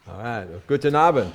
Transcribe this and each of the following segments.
All right. Guten Abend.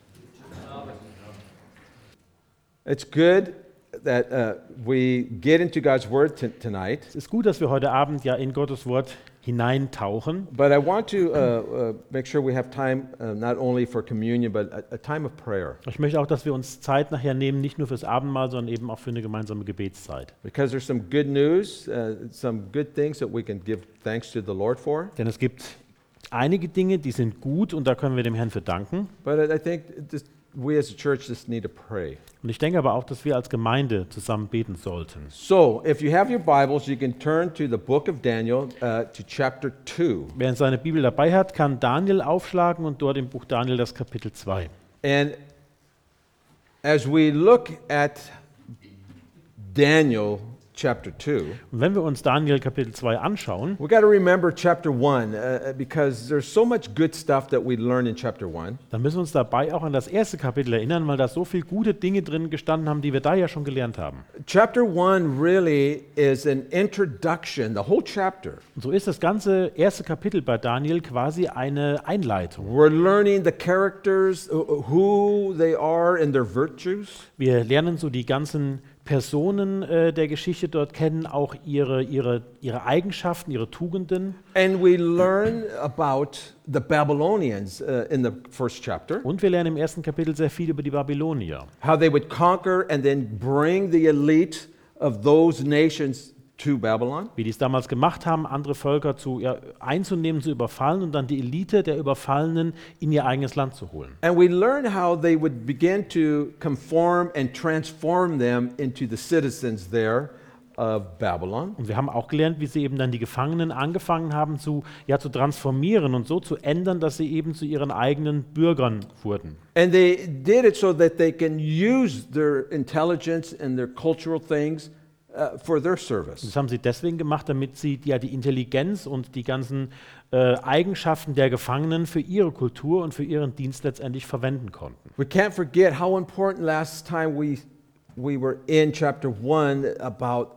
It's good that we get into God's Word tonight. Es ist gut, dass wir heute Abend ja in Gottes Wort hineintauchen. But I want to make sure we have time not only for communion, but a time of prayer. Ich möchte auch, dass wir uns Zeit nachher nehmen, nicht nur fürs Abendmahl, sondern eben auch für eine gemeinsame Gebetszeit. Because there's some good news, some good things that we can give thanks to the Lord for. Denn es gibt einige Dinge, die sind gut und da können wir dem Herrn für danken. But I think we as a church just need to pray. Und ich denke aber auch, dass wir als Gemeinde zusammen beten sollten. So, if you have your Bibles, you can turn to the book of Daniel, to chapter 2. Wer seine Bibel dabei hat, kann Daniel aufschlagen und dort im Buch Daniel das Kapitel 2. And as we look at Daniel chapter 2, Und wenn wir uns Daniel Kapitel 2 anschauen, we got to remember chapter 1 because there's so much good stuff that we learn in chapter 1. dann müssen wir uns dabei auch an das erste Kapitel erinnern, weil da so viele gute Dinge drin gestanden haben, die wir da ja schon gelernt haben. Chapter 1 really is an introduction, the whole chapter. Und so ist das ganze erste Kapitel bei Daniel quasi eine Einleitung. We're learning the characters, who they are and their virtues. Wir lernen so die ganzen Personen der Geschichte dort kennen, auch ihre Eigenschaften, ihre Tugenden. And we learn about the Babylonians in the first chapter. Und wir lernen im ersten Kapitel sehr viel über die Babylonier. How they would conquer and then bring the elite of those nations to Babylon. Wie die es damals gemacht haben, andere Völker einzunehmen, zu überfallen und dann die Elite der Überfallenen in ihr eigenes Land zu holen. And we learn how they would begin to conform and transform them into the citizens there of Babylon. Und wir haben auch gelernt, wie sie eben dann die Gefangenen angefangen haben zu transformieren und so zu ändern, dass sie eben zu ihren eigenen Bürgern wurden. And they did it so that they can use their intelligence and their cultural things for their service. Das haben sie deswegen gemacht, damit sie die Intelligenz und die ganzen Eigenschaften der Gefangenen für ihre Kultur und für ihren Dienst letztendlich verwenden konnten. We can't forget how important last time we were in chapter 1 about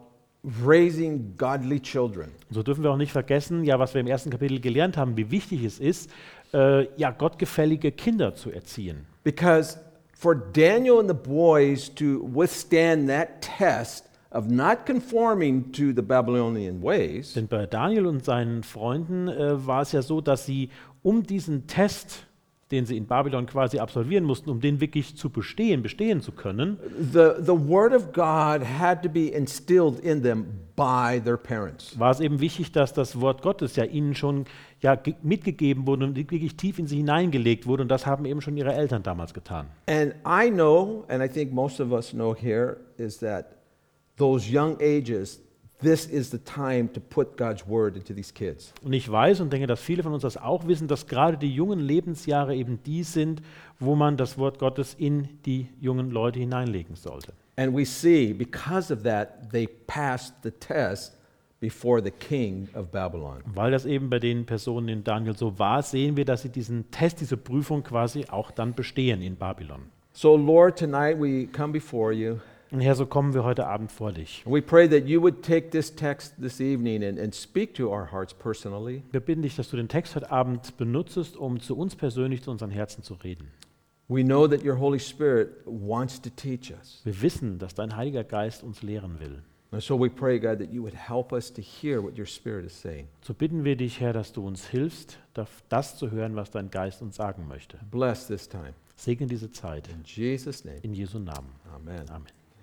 raising godly children. Und so dürfen wir auch nicht vergessen, was wir im ersten Kapitel gelernt haben, wie wichtig es ist, gottgefällige Kinder zu erziehen. Because for Daniel and the boys to withstand that test of not conforming to the Babylonian ways, Denn bei Daniel und seinen Freunden war es ja so, dass sie diesen Test, den sie in Babylon quasi absolvieren mussten, den wirklich zu bestehen zu können, the word of God had to be instilled in them by their parents. war es eben wichtig, dass das Wort Gottes ihnen schon mitgegeben wurde und wirklich tief in sie hineingelegt wurde. Und das haben eben schon ihre Eltern damals getan. And I know, and I think most of us know here, is that those young ages, this is the time to put God's word into these kids. Und ich weiß und denke, dass viele von uns das auch wissen, dass gerade die jungen Lebensjahre eben die sind, wo man das Wort Gottes in die jungen Leute hineinlegen sollte. And we see, because of that, they passed the test before the king of Babylon. Und weil das eben bei den Personen in Daniel so war, sehen wir, dass sie diesen Test, diese Prüfung quasi auch dann bestehen in Babylon. So Lord, tonight we come before you. Und Herr, so kommen wir heute Abend vor dich. We pray that you would take this text this evening and speak to our hearts personally. Wir bitten dich, dass du den Text heute Abend benutzest, um zu uns persönlich, zu unseren Herzen zu reden. We know that your Holy Spirit wants to teach us. Wir wissen, dass dein Heiliger Geist uns lehren will. And so we pray, God, that you would help us to hear what your Spirit is saying. So bitten wir dich, Herr, dass du uns hilfst, das zu hören, was dein Geist uns sagen möchte. Bless this time. Segne diese Zeit. In Jesus' name. In Jesu Namen. Amen. Amen.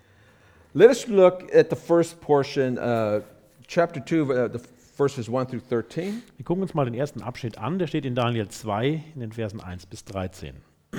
Let us look at the first portion, chapter 2, the verses 1 through 13. Wir gucken uns mal den ersten Abschnitt an, der steht in Daniel 2 in den Versen 1 bis 13.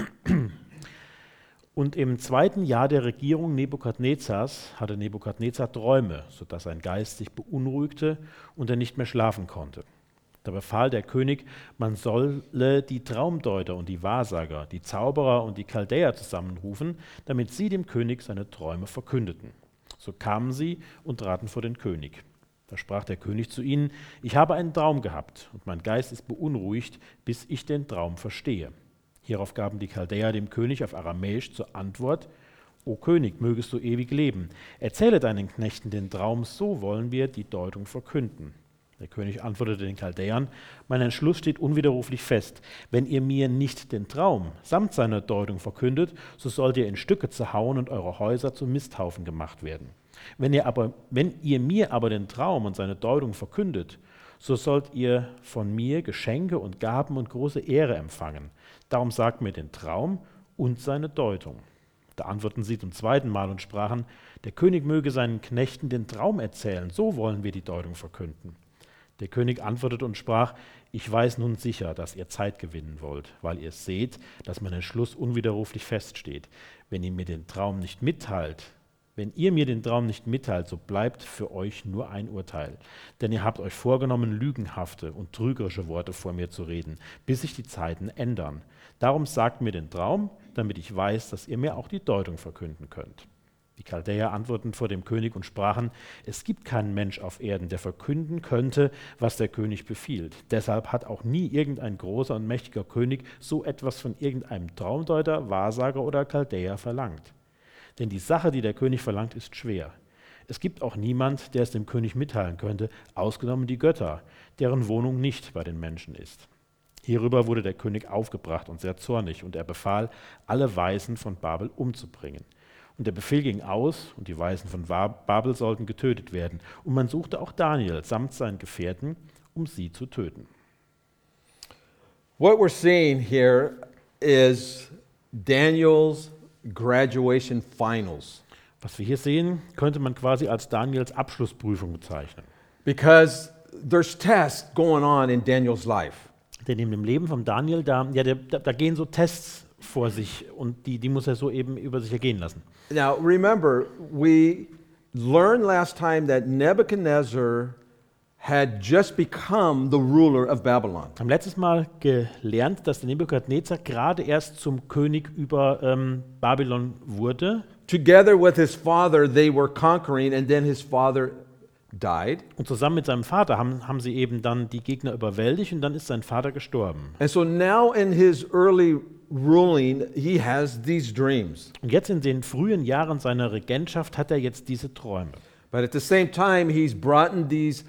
Und im 2. Jahr der Regierung Nebukadnezars hatte Nebukadnezar Träume, sodass sein Geist sich beunruhigte und er nicht mehr schlafen konnte. Da befahl der König, man solle die Traumdeuter und die Wahrsager, die Zauberer und die Chaldäer zusammenrufen, damit sie dem König seine Träume verkündeten. So kamen sie und traten vor den König. Da sprach der König zu ihnen, ich habe einen Traum gehabt und mein Geist ist beunruhigt, bis ich den Traum verstehe. Hierauf gaben die Chaldäer dem König auf Aramäisch zur Antwort, O König, mögest du ewig leben. Erzähle deinen Knechten den Traum, so wollen wir die Deutung verkünden. Der König antwortete den Chaldäern: Mein Entschluss steht unwiderruflich fest. Wenn ihr mir nicht den Traum samt seiner Deutung verkündet, so sollt ihr in Stücke zerhauen und eure Häuser zu Misthaufen gemacht werden. Wenn ihr mir aber den Traum und seine Deutung verkündet, so sollt ihr von mir Geschenke und Gaben und große Ehre empfangen. Darum sagt mir den Traum und seine Deutung. Da antworteten sie zum zweiten Mal und sprachen: Der König möge seinen Knechten den Traum erzählen, so wollen wir die Deutung verkünden. Der König antwortete und sprach: Ich weiß nun sicher, dass ihr Zeit gewinnen wollt, weil ihr seht, dass mein Entschluss unwiderruflich feststeht. Wenn ihr mir den Traum nicht mitteilt, so bleibt für euch nur ein Urteil. Denn ihr habt euch vorgenommen, lügenhafte und trügerische Worte vor mir zu reden, bis sich die Zeiten ändern. Darum sagt mir den Traum, damit ich weiß, dass ihr mir auch die Deutung verkünden könnt. Die Chaldäer antworteten vor dem König und sprachen: Es gibt keinen Mensch auf Erden, der verkünden könnte, was der König befiehlt. Deshalb hat auch nie irgendein großer und mächtiger König so etwas von irgendeinem Traumdeuter, Wahrsager oder Chaldäer verlangt. Denn die Sache, die der König verlangt, ist schwer. Es gibt auch niemand, der es dem König mitteilen könnte, ausgenommen die Götter, deren Wohnung nicht bei den Menschen ist. Hierüber wurde der König aufgebracht und sehr zornig, und er befahl, alle Weisen von Babel umzubringen. Und der Befehl ging aus, und die Weisen von Babel sollten getötet werden. Und man suchte auch Daniel samt seinen Gefährten, um sie zu töten. What we're seeing here is Daniel's graduation finals. Was wir hier sehen, könnte man quasi als Daniels Abschlussprüfung bezeichnen. Because there's tests going on in Daniel's life. Denn in dem Leben von Daniel, da gehen so Tests vor sich, und die muss er so eben über sich ergehen lassen. Now remember, we learned last time that Nebuchadnezzar had just become the ruler of Babylon. Wir haben letztes Mal gelernt, dass der Nebukadnezar gerade erst zum König über Babylon wurde. Together with his father, they were conquering, and then his father died. Und zusammen mit seinem Vater haben sie eben dann die Gegner überwältigt, und dann ist sein Vater gestorben. And so now in his early ruling, he has these dreams. Und jetzt in den frühen Jahren seiner Regentschaft hat er jetzt diese Träume. But at the same time, he's brought in these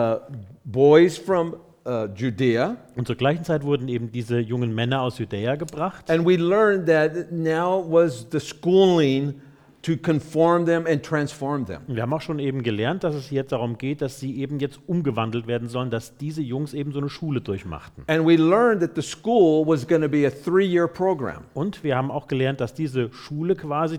boys from Judea. Und zur gleichen Zeit wurden eben diese jungen Männer aus Judäa gebracht. And we learned that now was the schooling to conform them and transform them. Und wir haben auch schon eben gelernt, dass es jetzt darum geht, dass sie eben jetzt umgewandelt werden sollen, dass diese Jungs eben so eine Schule durchmachten. And we learned that the school was going to be a 3-year program. Und wir haben auch gelernt, dass diese Schule quasi,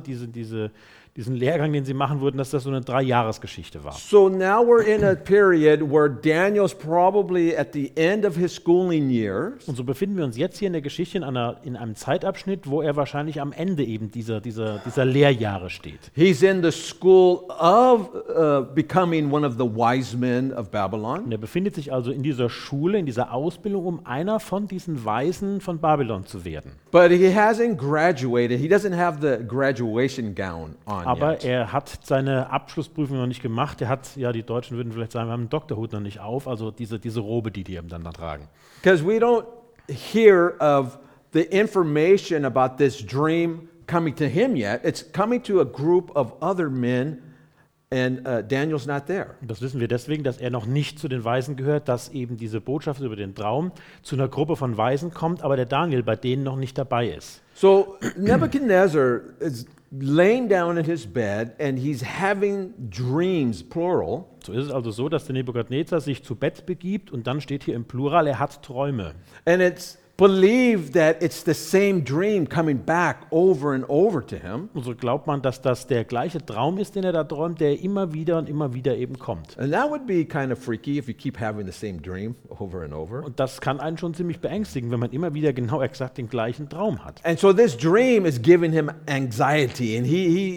diesen Lehrgang, den sie machen würden, dass das so eine 3-Jahres-Geschichte war. So now we're in a period where Daniel's probably at the end of his schooling years. Und so befinden wir uns jetzt hier in der Geschichte in einem Zeitabschnitt, wo er wahrscheinlich am Ende eben dieser Lehrjahre steht. He's in the school of becoming one of the wise men of Babylon. Und er befindet sich also in dieser Schule, in dieser Ausbildung, um einer von diesen Weisen von Babylon zu werden. But he hasn't graduated. He doesn't have the graduation gown on Aber yet. er hat seine Abschlussprüfung noch nicht gemacht. Er hat, ja, die Deutschen würden vielleicht sagen, wir haben einen Doktorhut noch nicht auf, also diese Robe, die eben dann da tragen. Because we don't hear of the information about this dream coming to him yet. It's coming to a group of other men, and Daniel's not there. Und das wissen wir deswegen, dass er noch nicht zu den Weisen gehört, dass eben diese Botschaft über den Traum zu einer Gruppe von Weisen kommt, aber der Daniel bei denen noch nicht dabei ist. So Nebuchadnezzar is laying down in his bed and he's having dreams, plural. So ist es also so, dass der Nebukadnezar sich zu Bett begibt, und dann steht hier im Plural, er hat Träume. And it's believed that it's the same dream coming back over and over to him. Und so glaubt man, dass das der gleiche Traum ist, den er da träumt, der immer wieder und immer wieder eben kommt. And that would be kind of freaky if you keep having the same dream over and over. Und das kann einen schon ziemlich beängstigen, wenn man immer wieder genau exakt den gleichen Traum hat. And so this dream is giving him anxiety, and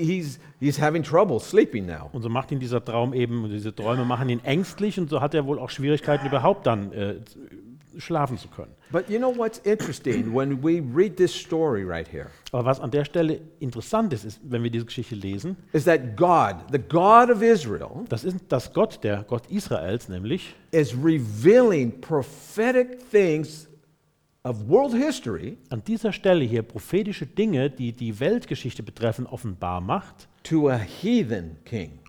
he's having trouble sleeping now. Und so macht ihn dieser Traum eben, und diese Träume machen ihn ängstlich, und so hat er wohl auch Schwierigkeiten, überhaupt dann schlafen zu können. But you know what's interesting when we read this story right here Aber was an der Stelle interessant ist, wenn wir diese Geschichte lesen, is that God, the God of Israel, das ist, dass Gott, der Gott Israels nämlich, is revealing prophetic things of world history an dieser Stelle hier prophetische Dinge, die die Weltgeschichte betreffen, offenbar macht, to a heathen king.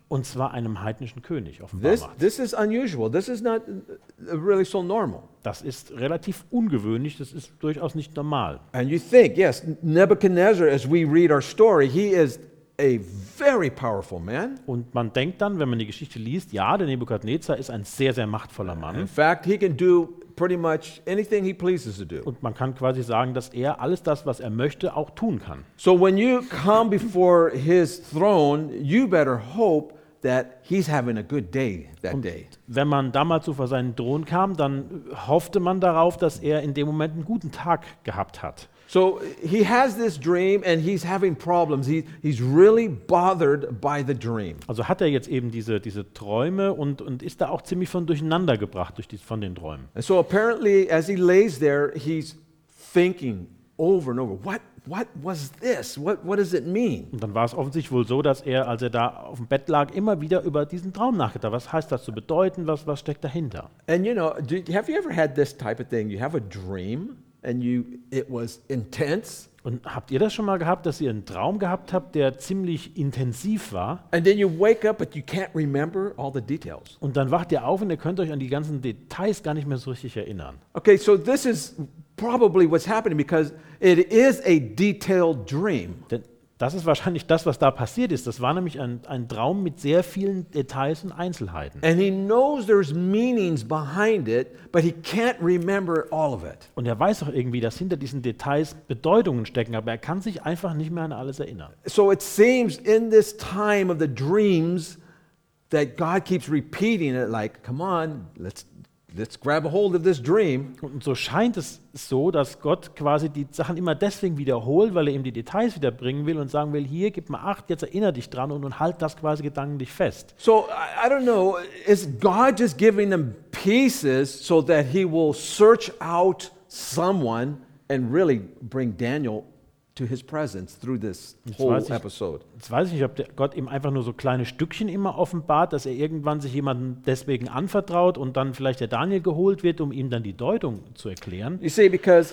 Und zwar einem heidnischen König offenbar This, macht. this is unusual. This is not really so normal. Das ist relativ ungewöhnlich, das ist durchaus nicht normal. And you think, yes, Nebuchadnezzar, as we read our story, he is a very powerful man. Und man denkt dann, wenn man die Geschichte liest, ja, der Nebukadnezar ist ein sehr, sehr machtvoller In Mann. fact, he can do pretty much anything he pleases to do. Und man kann quasi sagen, dass er alles das, was er möchte, auch tun kann. So when you come before his throne, you better hope that he's having a good day that day. Wenn man damals so vor seinen Thron kam, dann hoffte man darauf, dass er in dem Moment einen guten Tag gehabt hat. So he has this dream and he's having problems. He's really bothered by the dream. Also hat er jetzt eben diese Träume und ist da auch ziemlich von durcheinander gebracht von den Träumen. And so apparently, as he lays there, he's thinking over and over, what was this? What does it mean? Und dann war es offensichtlich wohl so, dass er, als er da auf dem Bett lag, immer wieder über diesen Traum nachgedacht hat. Was heißt das zu bedeuten? Was steckt dahinter? And you know, have you ever had this type of thing? You have a dream and it was intense, Und habt ihr das schon mal gehabt, dass ihr einen Traum gehabt habt, der ziemlich intensiv war? and then you wake up but you can't remember all the details. Und dann wacht ihr auf und ihr könnt euch an die ganzen Details gar nicht mehr so richtig erinnern. Okay, so this is probably what's happening because it is a detailed dream. Denn das ist wahrscheinlich das, was da passiert ist. Das war nämlich ein Traum mit sehr vielen Details und Einzelheiten. And he knows there's meanings behind it, but he can't remember all of it. Und er weiß auch irgendwie, dass hinter diesen Details Bedeutungen stecken, aber er kann sich einfach nicht mehr an alles erinnern. So it seems in this time of the dreams that God keeps repeating it like, come on, let's grab a hold of this dream. Und so scheint es so, dass Gott quasi die Sachen immer deswegen wiederholt, weil er ihm die Details wiederbringen will und sagen will, hier, gib mal Acht, jetzt erinnere dich dran und halt das quasi gedanklich fest. So I don't know, is God just giving them pieces so that he will search out someone and really bring Daniel to his presence through this whole weiß ich- episode? Jetzt weiß ich nicht, ob Gott ihm einfach nur so kleine Stückchen immer offenbart, dass er irgendwann sich jemandem deswegen anvertraut und dann vielleicht der Daniel geholt wird, um ihm dann die Deutung zu erklären. You see, because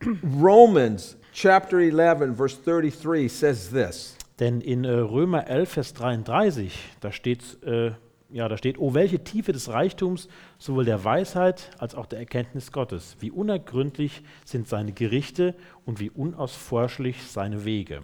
Romans chapter 11, verse 33 says this. Denn in Römer 11, Vers 33, da steht, oh, welche Tiefe des Reichtums, sowohl der Weisheit als auch der Erkenntnis Gottes. Wie unergründlich sind seine Gerichte und wie unausforschlich seine Wege.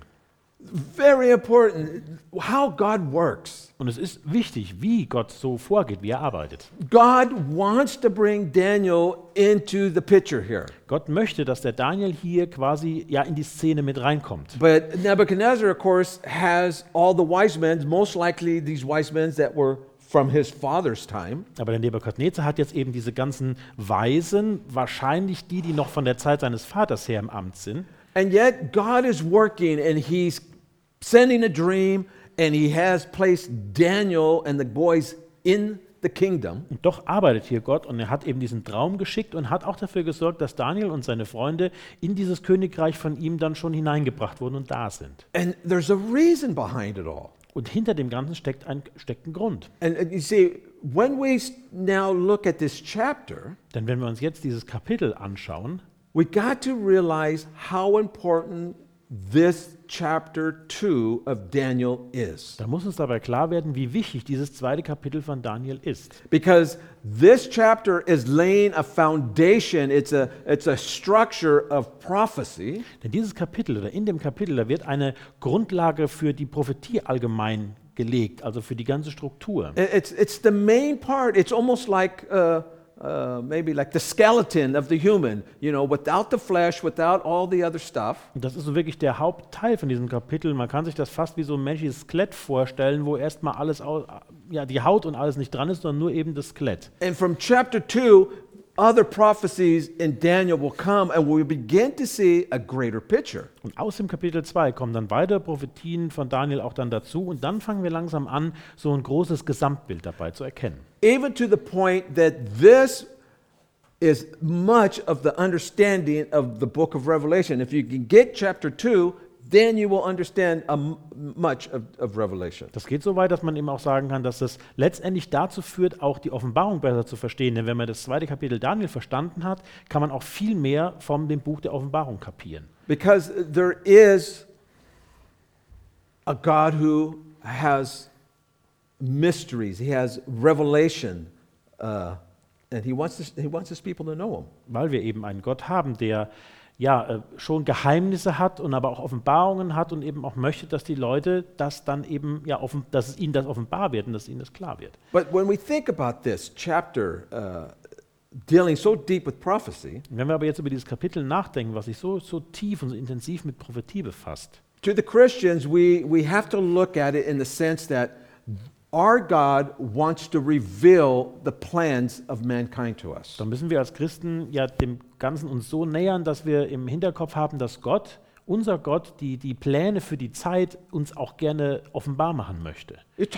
Very important how God works. Und es ist wichtig, wie Gott so vorgeht, wie er arbeitet. God wants to bring Daniel into the picture here. Gott möchte, dass der Daniel hier quasi in die Szene mit reinkommt. But Nebuchadnezzar, of course, has all the wise men, most likely these wise men that were from his father's time. Aber der Nebukadnezar hat jetzt eben diese ganzen Weisen, wahrscheinlich die noch von der Zeit seines Vaters her im Amt sind. And yet God is working and he's sending a dream and he has placed Daniel and the boys in the kingdom. Und doch arbeitet hier Gott und er hat eben diesen Traum geschickt und hat auch dafür gesorgt, dass Daniel und seine Freunde in dieses Königreich von ihm dann schon hineingebracht wurden und da sind. And there's a reason behind it all. Und hinter dem Ganzen steckt ein Grund. And you see, when we now look at this chapter, Denn wenn wir uns jetzt dieses Kapitel anschauen, we got to realize how important this chapter 2 of Daniel is. dann muss uns dabei klar werden, wie wichtig dieses zweite Kapitel von Daniel ist. Because this chapter is laying a foundation, it's a structure of prophecy. Denn dieses Kapitel oder in dem Kapitel, da wird eine Grundlage für die Prophetie allgemein gelegt, also für die ganze Struktur. It's the main part. It's almost like maybe like the skeleton of the human, you know, without the flesh, without all the other stuff. Und das ist so wirklich der Hauptteil von diesem Kapitel. Man kann sich das fast wie so ein menschliches Skelett vorstellen, wo erstmal alles, die Haut und alles nicht dran ist, sondern nur eben das Skelett. And from chapter 2, other prophecies in Daniel will come and we'll begin to see a greater picture. Und aus dem Kapitel 2 kommen dann weitere Prophetien von Daniel auch dann dazu und dann fangen wir langsam an, so ein großes Gesamtbild dabei zu erkennen. Even to the point that this is much of the understanding of the book of Revelation. If you can get chapter 2, then you will understand much of Revelation. Das geht so weit, dass man eben auch sagen kann, dass das letztendlich dazu führt, auch die Offenbarung besser zu verstehen. Denn wenn man das zweite Kapitel Daniel verstanden hat, kann man auch viel mehr von dem Buch der Offenbarung kapieren. Because there is a God who has mysteries. He has revelation, and he wants his people to know him. Weil wir eben einen Gott haben, der schon Geheimnisse hat und aber auch Offenbarungen hat und eben auch möchte, dass die Leute das dann eben, dass es ihnen das offenbar wird und dass ihnen das klar wird. But when we think about this chapter dealing so deep with prophecy, Wenn wir aber jetzt über dieses Kapitel nachdenken, was sich so tief und so intensiv mit Prophetie befasst, to the Christians, we have to look at it in the sense that our God wants to reveal the plans of mankind to us. dann müssen wir als Christen ja dem Ganzen uns so nähern, dass wir im Hinterkopf haben, dass Gott, unser Gott, die Pläne für die Zeit uns auch gerne offenbar machen möchte.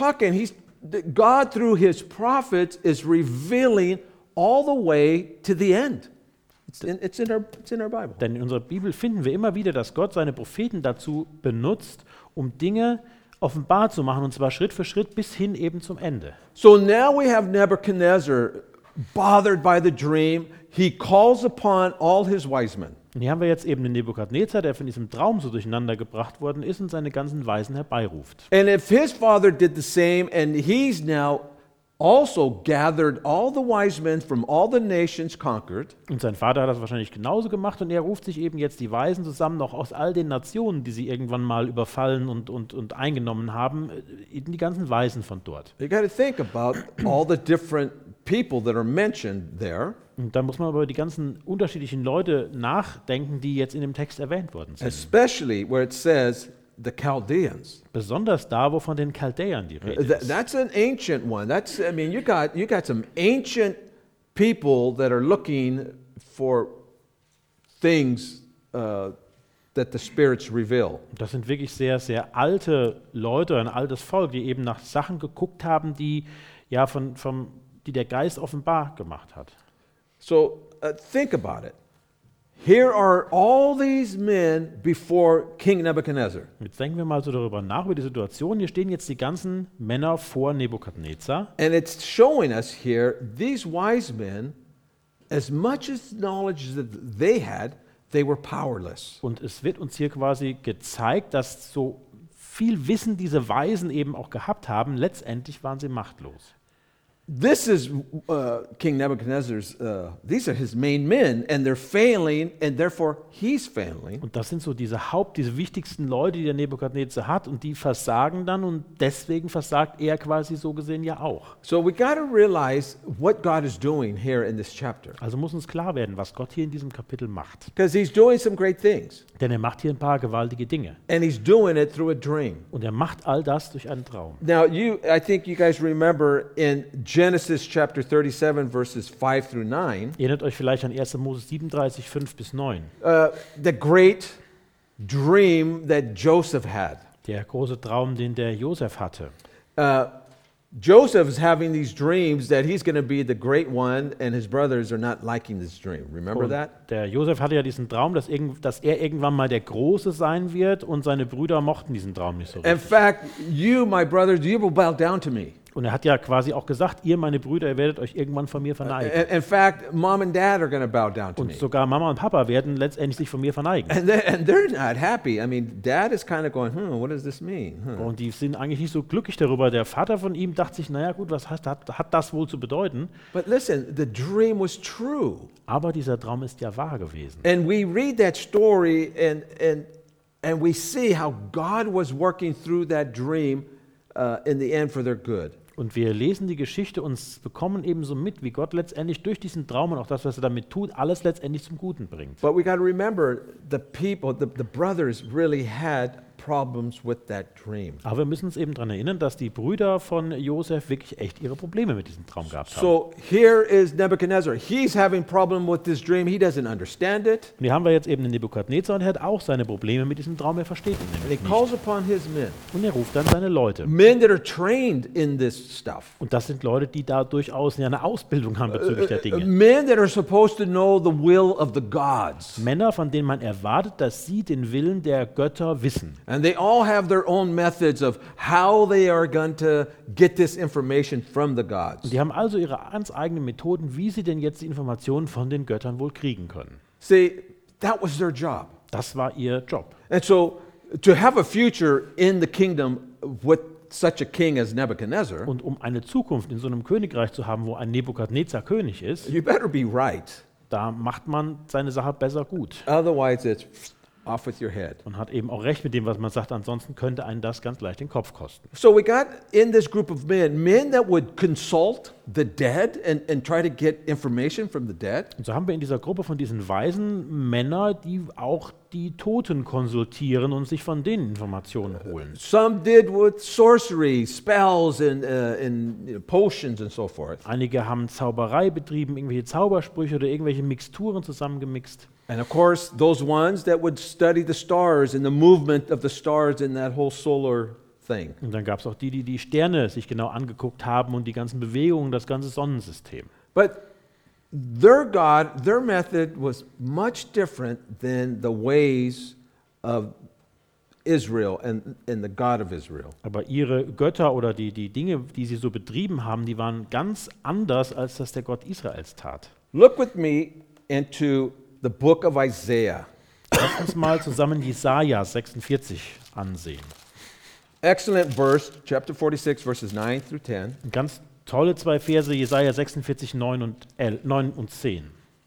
God through his prophets is revealing all the way to the end. It's in our Bible. Denn in unserer Bibel finden wir immer wieder, dass Gott seine Propheten dazu benutzt, um Dinge offenbar zu machen, und zwar Schritt für Schritt bis hin eben zum Ende. So now we have Nebuchadnezzar bothered by the dream. He calls upon all his wise men. Und hier haben wir jetzt eben den Nebukadnezar, der von diesem Traum so durcheinander gebracht worden ist und seine ganzen Weisen herbeiruft. And if his father did the same, and he's now also gathered all the wise men from all the nations conquered. Und sein Vater hat das wahrscheinlich genauso gemacht und er ruft sich eben jetzt die Weisen zusammen, noch aus all den Nationen, die sie irgendwann mal überfallen und eingenommen haben, die ganzen Weisen von dort. You got to think about all the different people that are mentioned there. Und da muss man aber über die ganzen unterschiedlichen Leute nachdenken, die jetzt in dem Text erwähnt worden sind. Especially where it says the Chaldeans. Besonders da, wo von den Chaldäern die Rede ist. That's an ancient one. You got some ancient people that are looking for things that the spirits reveal. Das sind wirklich sehr, sehr alte Leute, ein altes Volk, die eben nach Sachen geguckt haben, die die der Geist offenbar gemacht hat. So think about it. Here are all these men before King Nebuchadnezzar. Jetzt denken wir mal so darüber nach, über die Situation. Hier stehen jetzt die ganzen Männer vor Nebukadnezar. And it's showing us here, these wise men, as much as knowledge that they had, they were powerless. Und es wird uns hier quasi gezeigt, dass so viel Wissen diese Weisen eben auch gehabt haben, letztendlich waren sie machtlos. This is King Nebuchadnezzar's, these are his main men, and they're failing, and therefore he's failing. Und das sind so diese wichtigsten Leute, die der Nebukadnezar hat, und die versagen dann, und deswegen versagt er quasi so gesehen ja auch. So we got to realize what God is doing here in this chapter. Also muss uns klar werden, was Gott hier in diesem Kapitel macht. Because he's doing some great things. Denn er macht hier ein paar gewaltige Dinge. And he's doing it through a dream. Und er macht all das durch einen Traum. Now, I think you guys remember in Genesis chapter 37, verses 5 through 9. Ihr erinnert euch vielleicht an 1. Mose 37, 5 bis 9. The great dream that Joseph had. Der große Traum, den der Josef hatte. Joseph is having these dreams that he's going to be the great one, and his brothers are not liking this dream. Remember Und that? der Josef hatte ja diesen Traum, dass er irgendwann mal der Große sein wird, und seine Brüder mochten diesen Traum nicht so In richtig. fact, you, my brothers, you will bow down to me. Und er hat ja quasi auch gesagt, ihr, meine Brüder, ihr werdet euch irgendwann von mir verneigen. In fact, mom and dad are going to bow down to Und me. sogar Mama und Papa werden letztendlich sich von mir verneigen. And they're not happy. I mean, dad is kind of going, what does this mean? Und die sind eigentlich nicht so glücklich darüber. Der Vater von ihm dachte sich, naja gut, was hat das wohl zu bedeuten? But listen, the dream was true. Aber dieser Traum ist ja wahr gewesen. And we read that story and we see how God was working through that dream in the end for their good. Und wir lesen die Geschichte und bekommen ebenso mit, wie Gott letztendlich durch diesen Traum und auch das, was er damit tut, alles letztendlich zum Guten bringt. But we got to remember, the people, the brothers really had problems with that dream. Aber wir müssen uns eben daran erinnern, dass die Brüder von Josef wirklich echt ihre Probleme mit diesem Traum gehabt haben. So here is Nebuchadnezzar. He's having problem with this dream. He doesn't understand it. Und hier haben wir jetzt eben den Nebukadnezar, und er hat auch seine Probleme mit diesem Traum, er versteht ihn And he nämlich calls nicht. upon his men. Und er ruft dann seine Leute. Men that are trained in this stuff. Und das sind Leute, die da durchaus eine Ausbildung haben bezüglich der Dinge. Men that are supposed to know the will of the gods. Männer, von denen man erwartet, dass sie den Willen der Götter wissen. And they all have their own methods of how they are going to get this information from the gods. Und die haben also ihre ganz eigenen Methoden, wie sie denn jetzt die Informationen von den Göttern wohl kriegen können. See, that was their job. Das war ihr Job. And so to have a future in the kingdom with such a king as Nebuchadnezzar, Und um eine Zukunft in so einem Königreich zu haben, wo ein Nebukadnezar König ist, you better be right. da macht man seine Sache besser gut Otherwise, it's off with your head. und hat eben auch recht mit dem, was man sagt. Ansonsten könnte einen das ganz leicht den Kopf kosten. So we got in this group of men that would consult the dead and try to get information from the dead. Und so haben wir in dieser Gruppe von diesen weisen Männer, die auch die Toten konsultieren und sich von denen Informationen holen. Some did with sorcery, spells, and potions and so forth. Einige haben Zauberei betrieben, irgendwelche Zaubersprüche oder irgendwelche Mixturen zusammengemixt. And of course, those ones that would study the stars and the movement of the stars in that whole solar thing. Und dann gab es auch die, die die Sterne sich genau angeguckt haben und die ganzen Bewegungen, das ganze Sonnensystem. But their God, their method was much different than the ways of Israel and the God of Israel. Aber ihre Götter oder die Dinge, die sie so betrieben haben, die waren ganz anders, als das der Gott Israels tat. Look with me into the book of Isaiah. Lass uns mal zusammen Jesaja 46 ansehen. Excellent verse, chapter 46, verses 9 through 10. Ganz tolle zwei Verse, Jesaja 46, 9 und 10.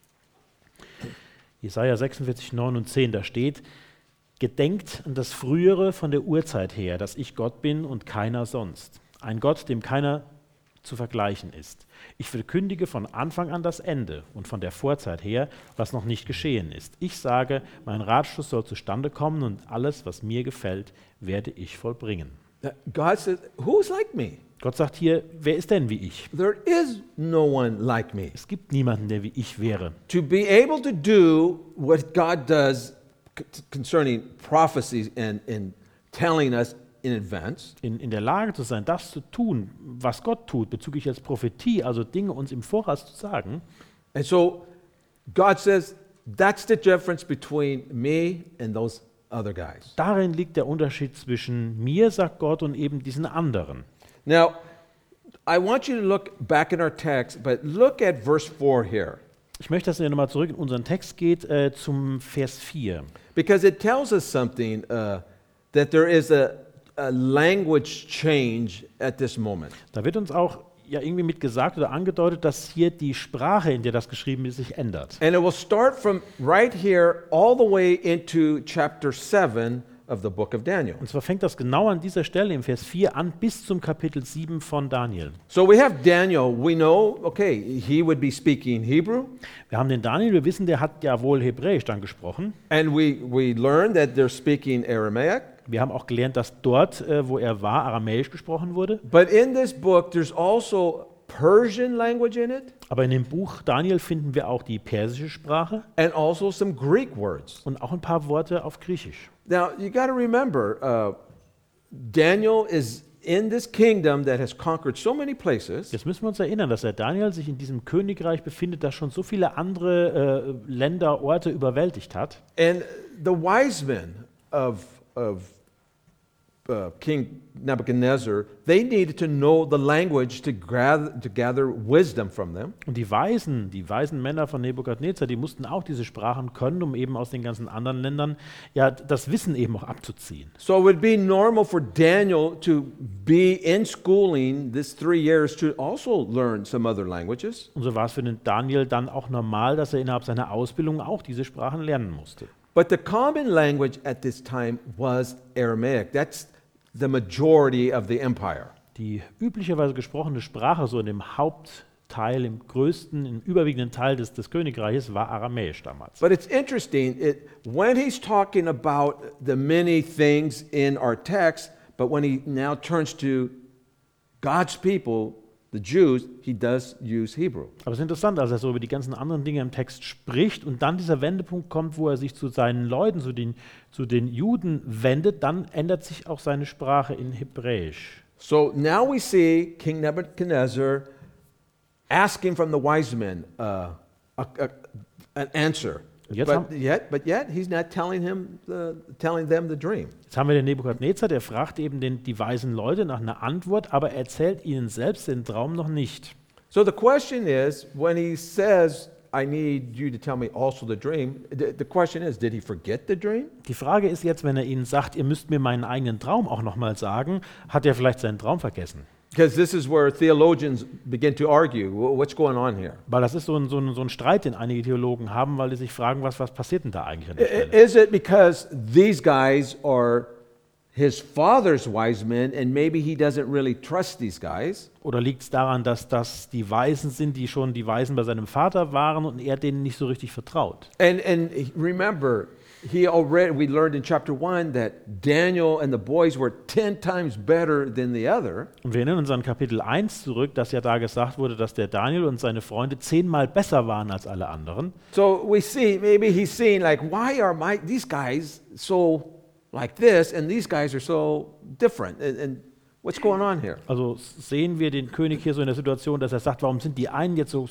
Jesaja 46, 9 und 10, da steht: Gedenkt an das Frühere von der Urzeit her, dass ich Gott bin und keiner sonst. Ein Gott, dem keiner zu vergleichen ist. Ich verkündige von Anfang an das Ende und von der Vorzeit her, was noch nicht geschehen ist. Ich sage, mein Ratschluss soll zustande kommen und alles, was mir gefällt, werde ich vollbringen. God says, who's like me? Gott sagt hier, wer ist denn wie ich? There is no one like me. Es gibt niemanden, der wie ich wäre. To be able to do what God does concerning prophecies and telling us in advance. In der Lage zu sein, das zu tun, was Gott tut, bezüglich als Prophetie, also Dinge uns im Voraus zu sagen. And so God says, that's the difference between me and those other guys. Darin liegt der Unterschied zwischen mir, sagt Gott, und eben diesen anderen. Now, I want you to look back in our text, but look at verse 4 here. Ich möchte, dass ihr nochmal zurück in unseren Text geht, zum Vers 4. Because it tells us something that there is a language change at this moment. Da wird uns auch ja irgendwie mit gesagt oder angedeutet, dass hier die Sprache, in der das geschrieben ist, sich ändert. And it will start from right here all the way into chapter 7 of the book of Daniel. Und zwar fängt das genau an dieser Stelle im Vers 4 an bis zum Kapitel 7 von Daniel. So we have Daniel, we know, okay, he would be speaking Hebrew. Wir haben den Daniel, wir wissen, der hat ja wohl Hebräisch dann gesprochen. And we learn that they're speaking Aramaic. Wir haben auch gelernt, dass dort, wo er war, Aramäisch gesprochen wurde. But in this book, there's also Persian language in it, Aber in dem Buch Daniel finden wir auch die persische Sprache and also some Greek words. und auch ein paar Worte auf Griechisch. Now, you got to remember, Daniel is in this kingdom that has conquered so many places, Jetzt müssen wir uns erinnern, dass der Daniel sich in diesem Königreich befindet, das schon so viele andere Länder, Orte überwältigt hat. and the wise men of King Nebuchadnezzar, they needed to know the language to gather wisdom from them. Und die Weisen Männer von Nebukadnezar, die mussten auch diese Sprachen können, um eben aus den ganzen anderen Ländern ja das Wissen eben auch abzuziehen. So it would be normal for Daniel to be in schooling this 3 years to also learn some other languages. Und so war es für den Daniel dann auch normal, dass er innerhalb seiner Ausbildung auch diese Sprachen lernen musste. But the common language at this time was Aramaic. That's the majority of the empire. Die üblicherweise gesprochene Sprache, so in dem Hauptteil, im größten, im überwiegenden Teil des Königreiches, war Aramäisch damals. But it's interesting, when he's talking about the many things in our text, but when he now turns to God's people, the Jews, he does use Hebrew. Aber es ist interessant, als er so über die ganzen anderen Dinge im Text spricht und dann dieser Wendepunkt kommt, wo er sich zu seinen Leuten, zu den Juden wendet, dann ändert sich auch seine Sprache in Hebräisch. So now we see King Nebuchadnezzar asking from the wise men an answer. But yet he's not telling them the dream. Jetzt haben wir den Nebukadnezar, der fragt eben die weisen Leute nach einer Antwort, aber erzählt ihnen selbst den Traum noch nicht. So the question is, when he says, I need you to tell me also the dream. The question is, did he forget the dream? Die Frage ist jetzt, wenn er ihnen sagt, ihr müsst mir meinen eigenen Traum auch nochmal sagen, hat er vielleicht seinen Traum vergessen? Because this is where theologians begin to argue, what's going on here? Weil das ist so ein Streit, den einige Theologen haben, weil die sich fragen, was passiert denn da eigentlich an der Stelle? Is it because these guys are his father's wise men and maybe he doesn't really trust these guys? Oder liegt es daran, dass das die Weisen sind, die schon die Weisen bei seinem Vater waren und er denen nicht so richtig vertraut? And remember, we learned in chapter 1 that Daniel and the boys were 10 times better than the other. Und wir erinnern uns an Kapitel 1 zurück, dass ja da gesagt wurde, dass der Daniel und seine Freunde 10-mal besser waren als alle anderen. So we see, maybe he's seeing like, why are these guys so like this and these guys are so different? And what's going on here? Also sehen wir den König hier so in der Situation, dass er sagt, warum sind die einen jetzt so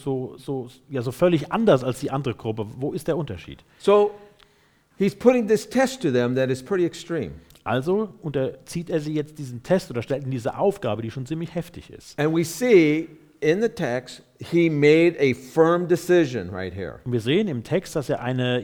völlig anders als die andere Gruppe? Wo ist der Unterschied? So he's putting this test to them that is pretty extreme. Also unterzieht er sie jetzt diesen Test oder stellt ihnen diese Aufgabe, die schon ziemlich heftig ist. And we see in the text, he made a firm decision right here. Und wir sehen im Text, dass er einen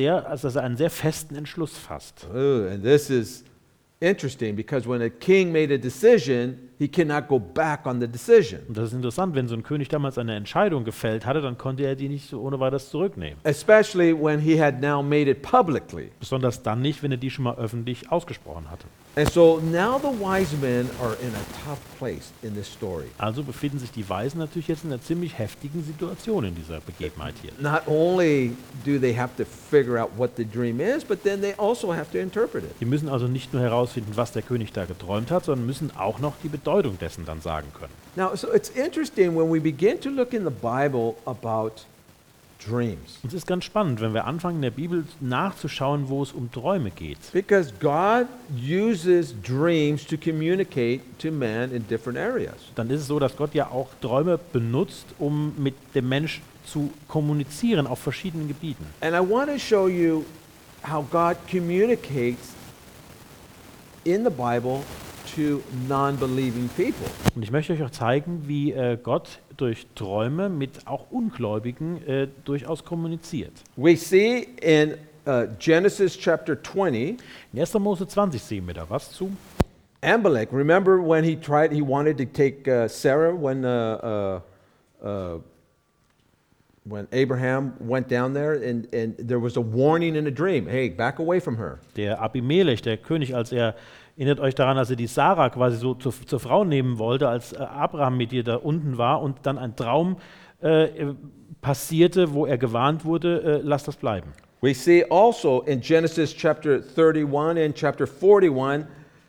sehr festen Entschluss fasst. Oh, and this is interesting because when a king made a decision, he cannot go back on the decision. Und das ist interessant, wenn so ein König damals eine Entscheidung gefällt hatte, dann konnte er die nicht so ohne weiteres zurücknehmen. Especially when he had now made it publicly. Besonders dann nicht, wenn er die schon mal öffentlich ausgesprochen hatte. And so now the wise men are in a tough place in this story. Also befinden sich die Weisen natürlich jetzt in einer ziemlich heftigen Situation in dieser Begebenheit hier. Not only do they have to figure out what the dream is, but then they also have to interpret it. Die müssen also nicht nur herausfinden, was der König da geträumt hat, sondern müssen auch noch die Bedeutung dessen dann sagen können. Now, so it's interesting when we begin to look in the Bible about dreams. Und es ist ganz spannend, wenn wir anfangen, in der Bibel nachzuschauen, wo es um Träume geht. Because God uses dreams to communicate to man in different areas. Dann ist es so, dass Gott ja auch Träume benutzt, um mit dem Menschen zu kommunizieren auf verschiedenen Gebieten. And I want to show you how God communicates in the Bible to non-believing people. Und ich möchte euch auch zeigen, wie Gott durch Träume mit auch Ungläubigen durchaus kommuniziert. We see in Genesis chapter 20, In 1. Mose 20 sehen wir da was zu. Amalek, remember when he wanted to take Sarah when Abraham went down there and there was a warning in a dream, hey, back away from her. Der Abimelech, der König, erinnert euch daran, als er die Sarah quasi so zur Frau nehmen wollte, als Abraham mit ihr da unten war und dann ein Traum passierte, wo er gewarnt wurde, lasst das bleiben. We see also in Genesis chapter 31 and chapter 41,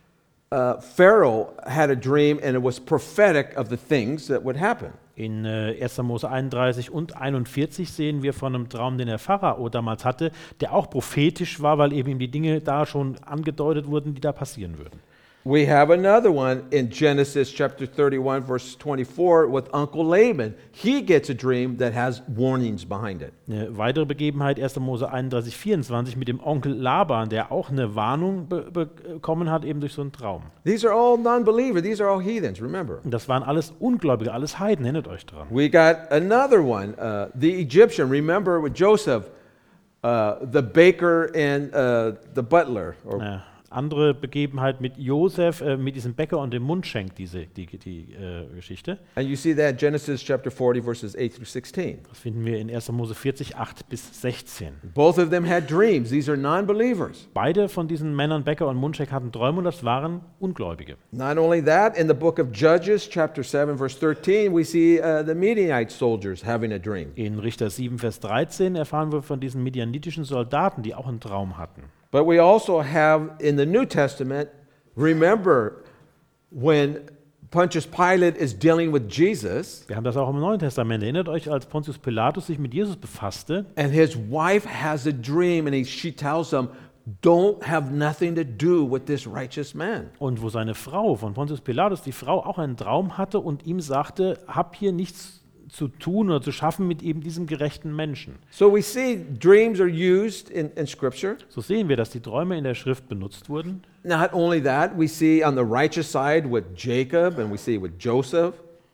Pharaoh had a dream and it was prophetic of the things that would happen. In 1. Mose 31 und 41 sehen wir von einem Traum, den der Pharao damals hatte, der auch prophetisch war, weil eben ihm die Dinge da schon angedeutet wurden, die da passieren würden. We have another one in Genesis chapter 31 verse 24 with Uncle Laban. He gets a dream that has warnings behind it. Eine weitere Begebenheit, 1. Mose 31, 24, mit dem Onkel Laban, der auch eine Warnung bekommen hat, eben durch so einen Traum. These are all non-believers. These are all heathens, remember. Und das waren alles Ungläubige, alles Heiden, erinnert euch dran. We got another one, the Egyptian. Remember with Joseph, the baker and the butler. Ja. Andere Begebenheit mit Josef, mit diesem Bäcker und dem Mundschenk, die Geschichte. And you see that in Genesis chapter 40 verses 8 through 16. Das finden wir in 1. Mose 40, 8 bis 16. Both of them had dreams. These are non-believers. Beide von diesen Männern, Bäcker und Mundschenk, hatten Träume und das waren Ungläubige. Not only that, in the book of Judges chapter 7 verse 13, we see the Midianite soldiers having a dream. In Richter 7, Vers 13 erfahren wir von diesen midianitischen Soldaten, die auch einen Traum hatten. But we also have in the New Testament, remember when Pontius Pilate is dealing with Jesus Wir haben das auch im Neuen Testament. Erinnert euch, als Pontius Pilatus sich mit Jesus befasste and his wife has a dream and she tells him, don't have nothing to do with this righteous man. und wo seine Frau von Pontius Pilatus, die Frau, auch einen Traum hatte und ihm sagte, hab hier nichts zu tun oder zu schaffen mit eben diesem gerechten Menschen. So we see dreams are used in Scripture. So sehen wir, dass die Träume in der Schrift benutzt wurden. Not only that, we see on the righteous side with Jacob and we see with Joseph.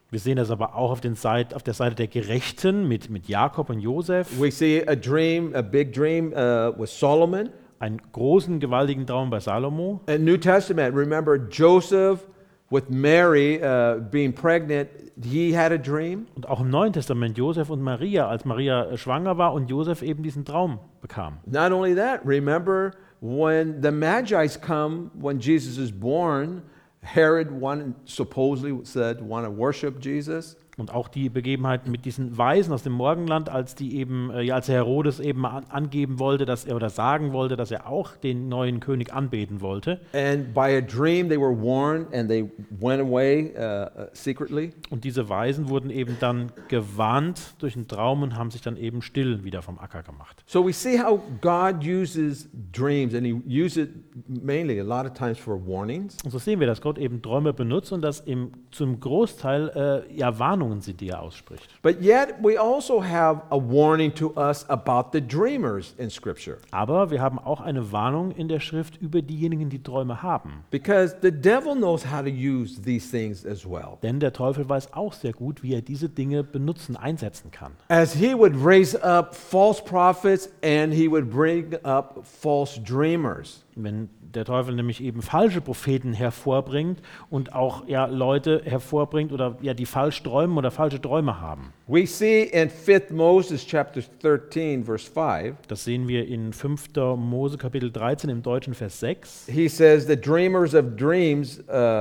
Wir sehen das aber auch auf der Seite der Gerechten mit Jakob und Josef. We see a dream, a big dream with Solomon. Einen großen, gewaltigen Traum bei Salomo. In New Testament, remember Joseph with Mary being pregnant, he had a dream. Und auch im Neuen Testament Josef und Maria, als Maria schwanger war und Josef eben diesen Traum bekam. Not only that, remember when the Magi's come, when Jesus is born, Herod supposedly want to worship Jesus. Und auch die Begebenheit mit diesen Weisen aus dem Morgenland, als als Herodes eben angeben wollte, dass er oder sagen wollte, dass er auch den neuen König anbeten wollte. And by a dream they were warned and they went away secretly. Und diese Weisen wurden eben dann gewarnt durch einen Traum und haben sich dann eben still wieder vom Acker gemacht. So we see how God uses dreams, and he uses it mainly a lot of times for warnings. Und so sehen wir, dass Gott eben Träume benutzt und dass zum Großteil Warnungen sind, die er ausspricht. But yet we also have a warning to us about the dreamers in Scripture. Aber wir haben auch eine Warnung in der Schrift über diejenigen, die Träume haben. Because the devil knows how to use these things as well. Denn der Teufel weiß auch sehr gut, wie er diese Dinge einsetzen kann. As he would raise up false prophets and he would bring up false dreamers. Wenn der Teufel nämlich eben falsche Propheten hervorbringt und auch Leute hervorbringt die falsch träumen oder falsche Träume haben. We see in 5 Moses chapter 13 verse 5. Das sehen wir in 5. Mose Kapitel 13 im Deutschen Vers 6. He says the dreamers of dreams,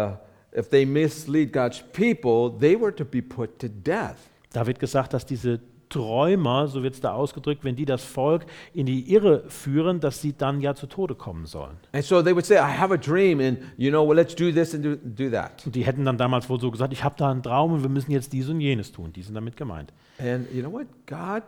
if they mislead God's people, they were to be put to death. Da wird gesagt, dass diese Träumer, so wird es da ausgedrückt, wenn die das Volk in die Irre führen, dass sie dann zu Tode kommen sollen. And so they would say, I have a dream, and well, let's do this and do that. Und die hätten dann damals wohl so gesagt, ich habe da einen Traum und wir müssen jetzt dies und jenes tun. Die sind damit gemeint. And you know what? God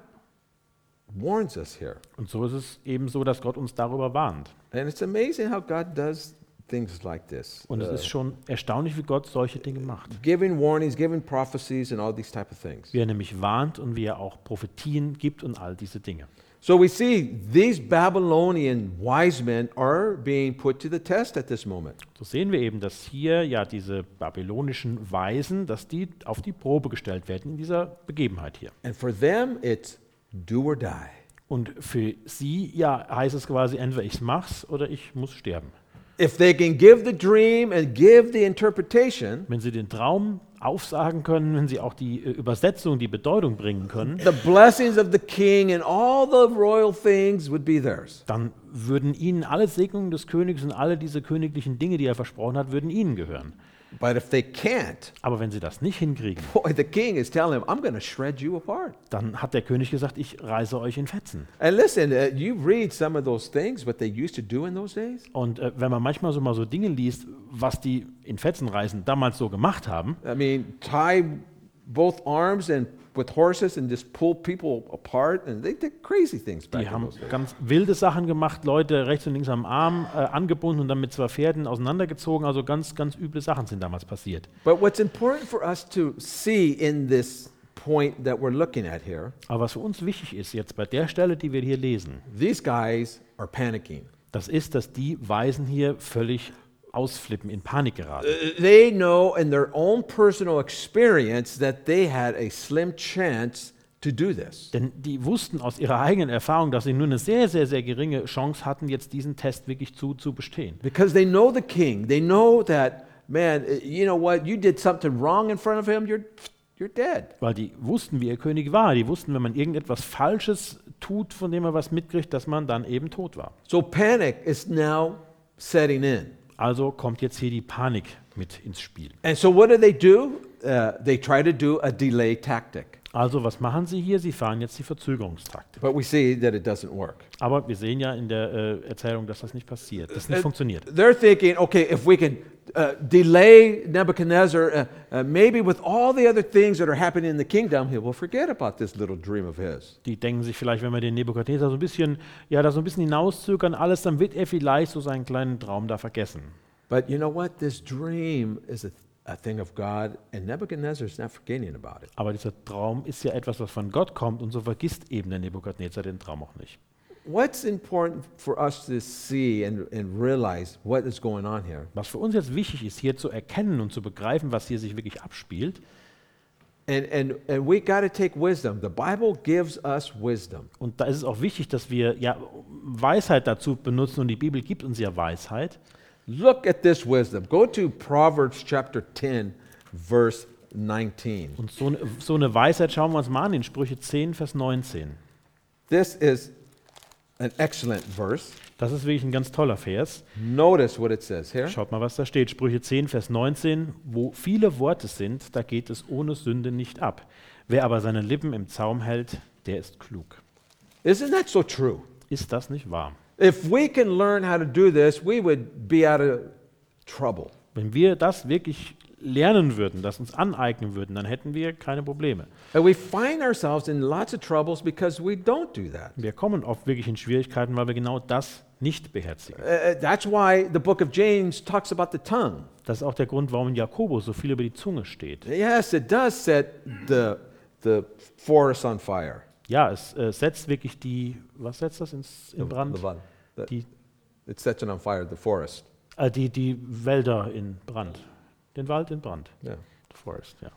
warns us here. Und so ist es eben so, dass Gott uns darüber warnt. And it's amazing how God does things like this. Und es ist schon erstaunlich, wie Gott solche Dinge macht. Giving warnings, giving prophecies and all these type of things. Wie er nämlich warnt und wie er auch Prophetien gibt und all diese Dinge. So we see these Babylonian wise men are being put to the test at this moment. So sehen wir eben, dass hier diese babylonischen Weisen, dass die auf die Probe gestellt werden in dieser Begebenheit hier. And for them it's do or die. Und für sie heißt es quasi entweder ich mach's oder ich muss sterben. If they can give the dream and give the interpretation, wenn sie den Traum aufsagen können, wenn sie auch die Übersetzung, die Bedeutung bringen können, the blessings of the king and all the royal things would be theirs. Dann würden ihnen alle Segnungen des Königs und alle diese königlichen Dinge, die er versprochen hat, würden ihnen gehören. But if they can't, aber wenn sie das nicht hinkriegen, boy, the king is telling him, I'm going to shred you apart. Dann hat der König gesagt, ich reiße euch in Fetzen. And listen, you read some of those things, what they used to do in those days. Und wenn man manchmal mal so Dinge liest, was die in Fetzen reißen damals so gemacht haben. I mean, tie both arms and with horses and just pull people apart, and they did crazy things back Die in haben those days. ganz wilde Sachen gemacht, Leute rechts und links am Arm angebunden und dann mit 2 Pferden auseinandergezogen, also ganz, ganz üble Sachen sind damals passiert. But what's important for us to see in this point that we're looking at here, aber was für uns wichtig ist jetzt bei der Stelle, die wir hier lesen, these guys are panicking. Das ist, dass die Weisen hier völlig ausflippen, in Panik geraten. They know in their own personal experience that they had a slim chance to do this. Denn die wussten aus ihrer eigenen Erfahrung, dass sie nur eine sehr, sehr, sehr geringe Chance hatten, jetzt diesen Test wirklich zu bestehen. Because they know the king. They know that, man, you know what, you did something wrong in front of him, you're dead. Weil die wussten, wie ihr König war. Die wussten, wenn man irgendetwas Falsches tut, von dem man was mitkriegt, dass man dann eben tot war. So panic is now setting in. Also kommt jetzt hier die Panik mit ins Spiel. And so what do? They try to do a delay tactic. Also was machen sie hier? Sie fahren jetzt die Verzögerungstaktik. But we see that it doesn't work. Aber wir sehen ja in der Erzählung, dass das nicht passiert, dass nicht funktioniert. They're thinking, okay, if we can delay Nebuchadnezzar, maybe with all the other things that are happening in the kingdom, he will forget about this little dream of his. Die denken sich vielleicht, wenn wir den Nebukadnezar so ein bisschen hinauszögern, alles, dann wird er vielleicht so seinen kleinen Traum da vergessen. But you know what? This dream is a thing of God, and Nebuchadnezzar is not forgetting about it. Aber dieser Traum ist ja etwas, was von Gott kommt, und so vergisst eben der Nebukadnezar den Traum auch nicht. What's important for us to see and realize what is going on here? Was für uns jetzt wichtig ist, hier zu erkennen und zu begreifen, was hier sich wirklich abspielt, And we got to take wisdom. The Bible gives us wisdom. Und da ist es auch wichtig, dass wir ja Weisheit dazu benutzen und die Bibel gibt uns ja Weisheit. Look at this wisdom. Go to Proverbs chapter 10, verse 19. Und so eine Weisheit schauen wir uns mal an in Sprüche 10, Vers 19. This is an excellent verse. Das ist wirklich ein ganz toller Vers. Notice what it says here. Schaut mal, was da steht. Sprüche 10, Vers 19. Wo viele Worte sind, da geht es ohne Sünde nicht ab. Wer aber seine Lippen im Zaum hält, der ist klug. Isn't that so true? Ist das nicht wahr? If we can learn how to do this, we would be out of trouble. Wenn wir das wirklich lernen würden, das uns aneignen würden, dann hätten wir keine Probleme. And we find ourselves in lots of troubles because we don't do that. Wir kommen oft wirklich in Schwierigkeiten, weil wir genau das nicht beherzigen. That's why the book of James talks about the tongue. Das ist auch der Grund, warum in Jakobus so viel über die Zunge steht. Yes, it does set the forest on fire. Ja, es setzt wirklich was setzt das in Brand? Die, It sets it on fire, the forest. die Wälder in Brand. Den Wald in Brand. Yeah. The forest, ja.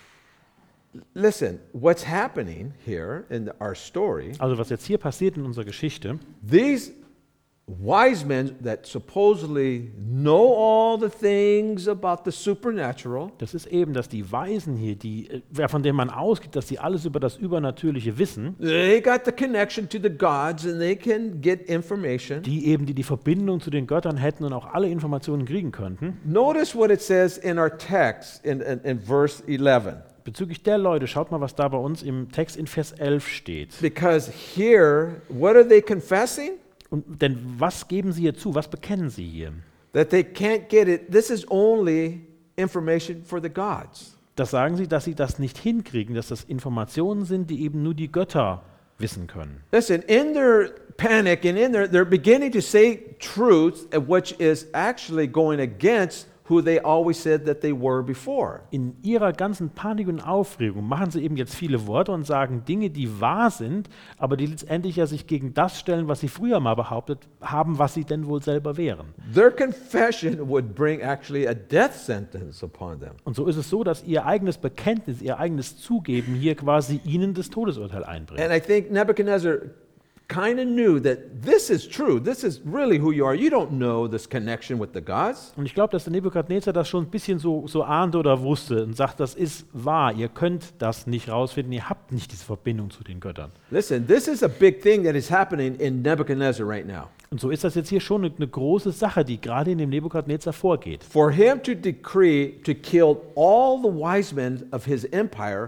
Listen, what's happening here in our story, Also was jetzt hier passiert in unserer Geschichte, these wise men that supposedly know all the things about the supernatural, das ist eben, dass die Weisen hier, von denen man ausgeht, dass sie alles über das Übernatürliche wissen, they got the connection to the gods and they can get information. die Verbindung zu den Göttern hätten und auch alle Informationen kriegen könnten. Notice what it says in our text in verse 11. Bezüglich der Leute, schaut mal, was da bei uns im Text in Vers 11 steht. Because here, what are they confessing? Denn was geben sie hier zu? Was bekennen sie hier? That they can't get it. This is only information for the gods. Das sagen sie, dass sie das nicht hinkriegen, dass das Informationen sind, die eben nur die Götter wissen können. Listen, in their panic and they're beginning to say truth, which is actually going against who they always said that they were before. In ihrer ganzen Panik und Aufregung machen sie eben jetzt viele Worte und sagen Dinge, die wahr sind, aber die letztendlich ja sich gegen das stellen, was sie früher mal behauptet haben, was sie denn wohl selber wären. Their confession would bring actually a death sentence upon them. Und so ist es so, dass ihr eigenes Bekenntnis, ihr eigenes Zugeben hier quasi ihnen das Todesurteil einbringt. And I think Nebuchadnezzar kind of knew that this is true. This is really who you are. You don't know this connection with the gods. Und ich glaube, dass der Nebukadnezar das schon ein bisschen so ahnte oder wusste und sagt, das ist wahr, ihr könnt das nicht rausfinden, ihr habt nicht diese Verbindung zu den Göttern. Listen, this is a big thing that is happening in Nebuchadnezzar right now. Und so ist das jetzt hier schon eine große Sache, die gerade in dem Nebukadnezar vorgeht. For him to decree to kill all the wise men of his empire,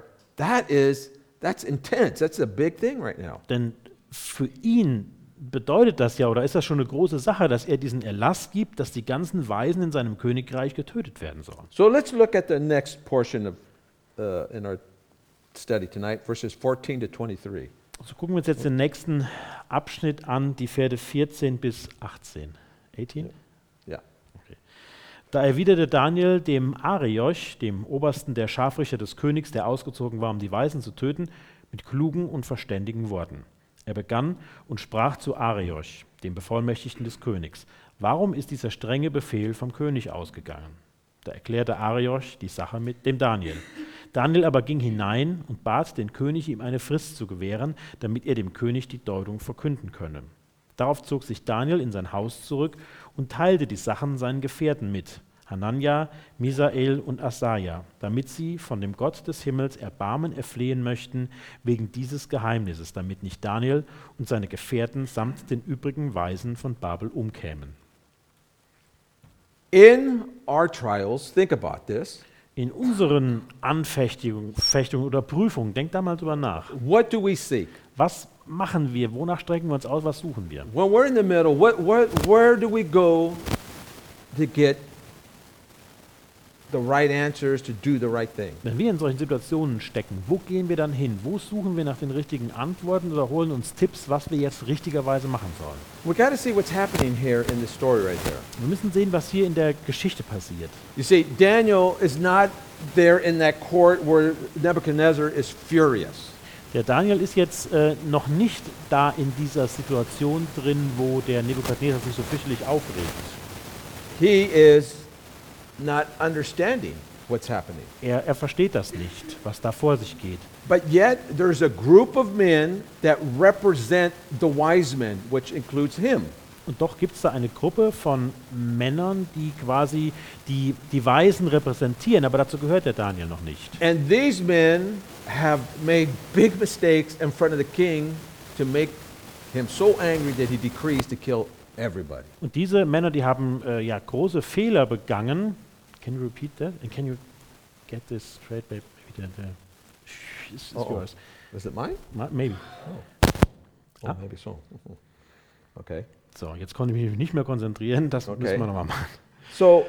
that's intense. That's a big thing right now. Denn für ihn bedeutet das ja, oder ist das schon eine große Sache, dass er diesen Erlass gibt, dass die ganzen Weisen in seinem Königreich getötet werden sollen. So let's look at the next portion of in our study tonight, verses 14 to 23. So gucken wir uns jetzt den nächsten Abschnitt an, die Verse 14 bis 18. 18? Yeah. Da erwiderte Daniel dem Arioch, dem Obersten der Scharfrichter des Königs, der ausgezogen war, um die Weisen zu töten, mit klugen und verständigen Worten. Er begann und sprach zu Arioch, dem Bevollmächtigten des Königs: Warum ist dieser strenge Befehl vom König ausgegangen? Da erklärte Arioch die Sache mit dem Daniel. Daniel aber ging hinein und bat den König, ihm eine Frist zu gewähren, damit er dem König die Deutung verkünden könne. Darauf zog sich Daniel in sein Haus zurück und teilte die Sachen seinen Gefährten mit, Hanania, Misael und Asaja, damit sie von dem Gott des Himmels Erbarmen erflehen möchten wegen dieses Geheimnisses, damit nicht Daniel und seine Gefährten samt den übrigen Weisen von Babel umkämen. In our trials, think about this. In unseren Anfechtungen oder Prüfungen, denkt da mal drüber nach. What do we seek? Was machen wir? Wonach strecken wir uns aus? Was suchen wir? When we're in the middle, where do we go to get the right answers to do the right thing? Wenn wir in solchen Situationen stecken, wo gehen wir dann hin? Wo suchen wir nach den richtigen Antworten oder holen uns Tipps, was wir jetzt richtigerweise machen sollen? We got to see what's happening here in the story right there. Wir müssen sehen, was hier in der Geschichte passiert. You see, Daniel is not there in that court where Nebuchadnezzar is furious. Der Daniel ist jetzt noch nicht da in dieser Situation drin, wo der Nebukadnezar sich so fürchterlich aufregt. He is not understanding. what's happening. Er versteht das nicht, was da vor sich geht. But yet, there's a group of men that represent the wise men, which includes him. Und doch gibt es da eine Gruppe von Männern, die quasi die Weisen repräsentieren, aber dazu gehört der Daniel noch nicht. And these men have made big mistakes in front of the king to make him so angry that he decrees to kill everybody. Und diese Männer, die haben ja große Fehler begangen. Can you repeat that? And can you get this straight, babe? Maybe it's yours. Is it mine? Maybe. Oh, maybe so. Okay. So, jetzt konnte ich mich nicht mehr konzentrieren. Das Okay. müssen wir nochmal machen. So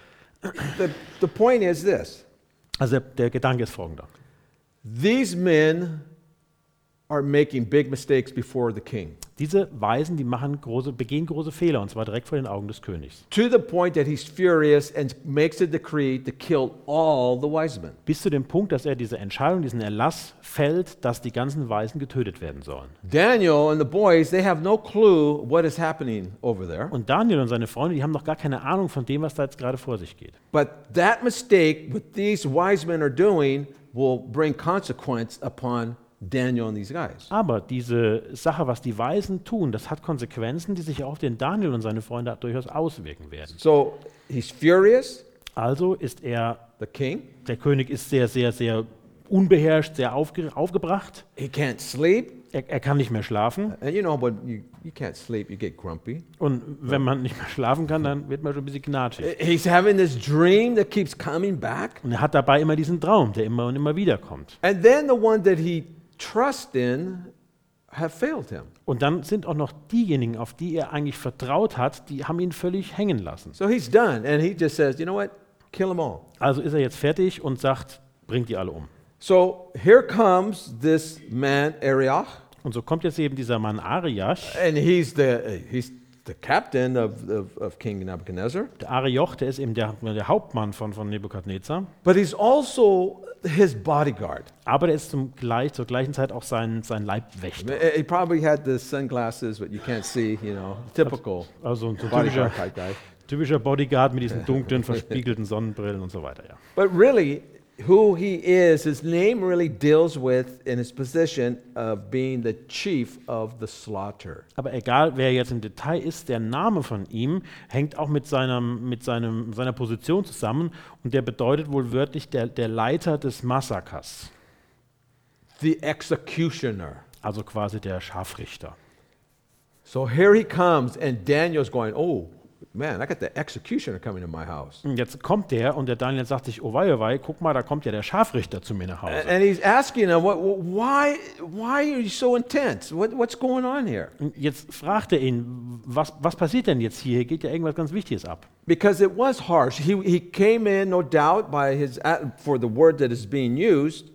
the point is this. Also der Gedanke ist folgender. These men are making big mistakes before the king. Diese Weisen, die begehen große Fehler, und zwar direkt vor den Augen des Königs. To the point that he's furious and makes a decree to kill all the wise men. Bis zu dem Punkt, dass er diese Entscheidung, diesen Erlass fällt, dass die ganzen Weisen getötet werden sollen. Daniel and the boys, they have no clue what is happening over there. Und Daniel und seine Freunde, die haben noch gar keine Ahnung von dem, was da jetzt gerade vor sich geht. But that mistake what these wise men are doing will bring consequence upon Daniel and these guys. Aber diese Sache, was die Weisen tun, das hat Konsequenzen, die sich auf den Daniel und seine Freunde durchaus auswirken werden. So he's furious, Also ist der the king. König ist sehr, sehr, sehr unbeherrscht, sehr aufgebracht. He can't sleep. Er kann nicht mehr schlafen. And you know, when you can't sleep, you get grumpy. Und wenn man nicht mehr schlafen kann, dann wird man schon ein bisschen gnatschig. He's having this dream that keeps coming back. Und er hat dabei immer diesen Traum, der immer und immer wieder kommt. And then the one that he trusts in have failed him. Und dann sind auch noch diejenigen, auf die er eigentlich vertraut hat, die haben ihn völlig hängen lassen. So he's done. And he just says, you know what? Kill them all. Also ist er jetzt fertig und sagt, bringt die alle um. So here comes this man, Arioch. Und so kommt jetzt eben dieser Mann Ariach. And he's the captain of King Nebuchadnezzar. Der Arioch, der ist eben der Hauptmann von Nebukadnezar. But he's also his bodyguard. Aber der ist zur gleichen Zeit auch sein Leibwächter. He probably had the sunglasses, but you can't see, you know, typical Also so ein bodyguard type guy. typischer Bodyguard mit diesen dunklen, verspiegelten Sonnenbrillen und so weiter. Ja. But really, who he is, his name really deals with in his position of being the chief of the slaughter. Aber egal, wer jetzt im Detail ist, der Name von ihm hängt auch mit seiner Position zusammen und der bedeutet wohl wörtlich der Leiter des Massakers, The executioner. also quasi der Scharfrichter. So here he comes, and Daniel's going, oh, man, I got the executioner coming to my house. Und jetzt kommt der und der Daniel sagt sich, oh wei, guck mal, da kommt ja der Scharfrichter zu mir nach Hause. And he's asking him, why are you so intense? What's going on here? Und jetzt fragt er ihn, was passiert denn jetzt hier? Hier geht ja irgendwas ganz Wichtiges ab. Because it was harsh. He came in, no doubt, by for the word that is being used.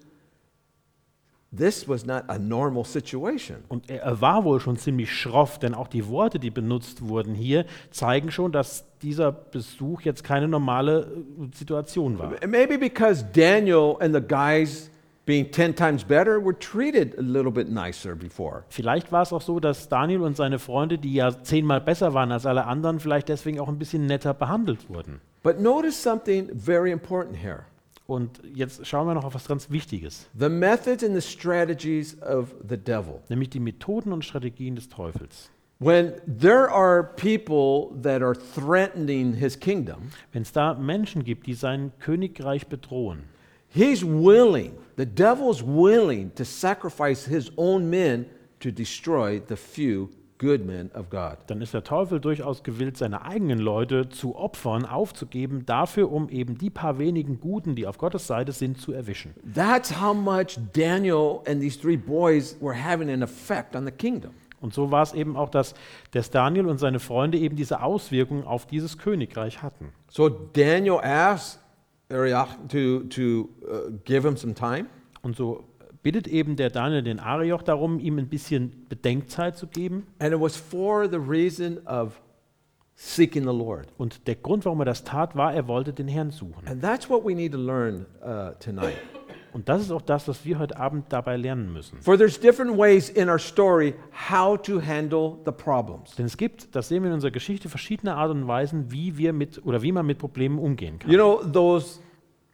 This was not a normal situation. Und er war wohl schon ziemlich schroff, denn auch die Worte, die benutzt wurden hier, zeigen schon, dass dieser Besuch jetzt keine normale Situation war. Maybe because Daniel and the guys, being 10 times better, were treated a little bit nicer before. Vielleicht war es auch so, dass Daniel und seine Freunde, die ja 10-mal besser waren als alle anderen, vielleicht deswegen auch ein bisschen netter behandelt wurden. But notice something very important here. Und jetzt schauen wir noch auf was ganz Wichtiges, The methods and the strategies of the devil. nämlich die Methoden und Strategien des Teufels. When there are people that are threatening his kingdom, Wenn es da Menschen gibt, die sein Königreich bedrohen, he's willing, the devil's willing to sacrifice his own men to destroy the few good men of God. dann ist der Teufel durchaus gewillt, seine eigenen Leute zu opfern, aufzugeben, dafür, um eben die paar wenigen Guten, die auf Gottes Seite sind, zu erwischen. That's how much Daniel and these 3 boys were having an effect on the kingdom. Und so war es eben auch, dass Daniel und seine Freunde eben diese Auswirkungen auf dieses Königreich hatten. So Daniel asked Arioch to give him some time. Und so bittet eben der Daniel den Arioch darum, ihm ein bisschen Bedenkzeit zu geben. And it was for the reason of seeking the Lord. Und der Grund, warum er das tat, war, er wollte den Herrn suchen. And that's what we need to learn tonight. Und das ist auch das, was wir heute Abend dabei lernen müssen. For there's different ways in our story how to handle the problems. Denn es gibt, das sehen wir in unserer Geschichte, verschiedene Art und Weisen, wie man mit Problemen umgehen kann. You know, those